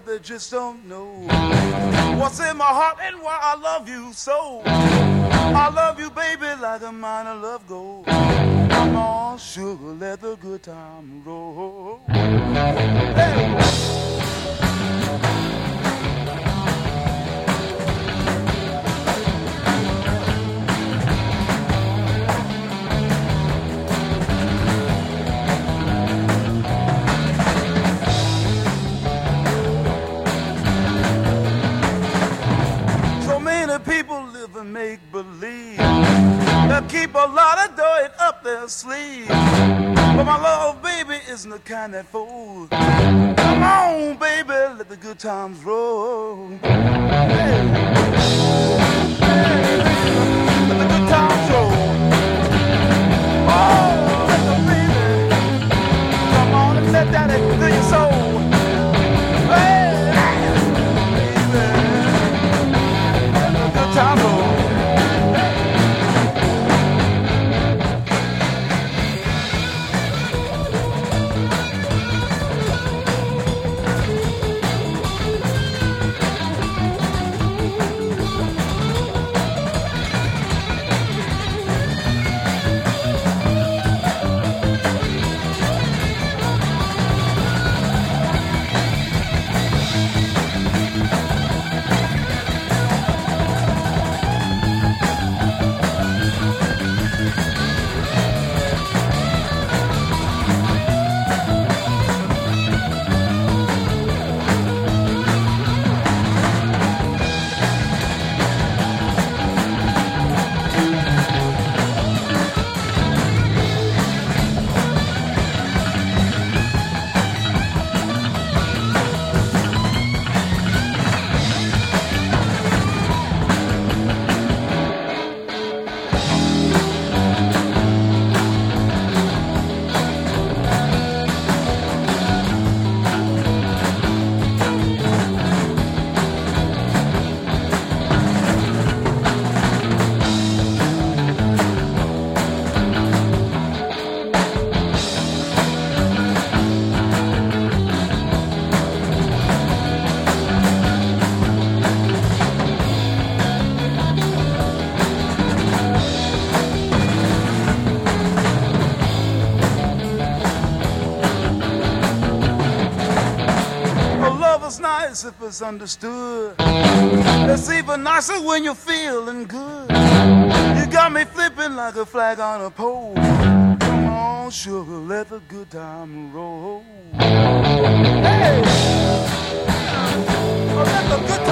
they just don't know what's in my heart and why I love you so. I love you, baby, like a mine of love gold. Come on, sugar, let the good time roll. Hey. People live and make believe. They'll keep a lot of dirt up their sleeve. But my love, baby, isn't the kind that folds. Come on, baby, let the good times roll. Hey. Hey. Let the good times roll. Oh, let the baby come on and let that fill your soul. Hey. If it's understood, it's even nicer when you're feeling good. You got me flipping like a flag on a pole. Come on, sugar, let the good time roll. Hey, let the good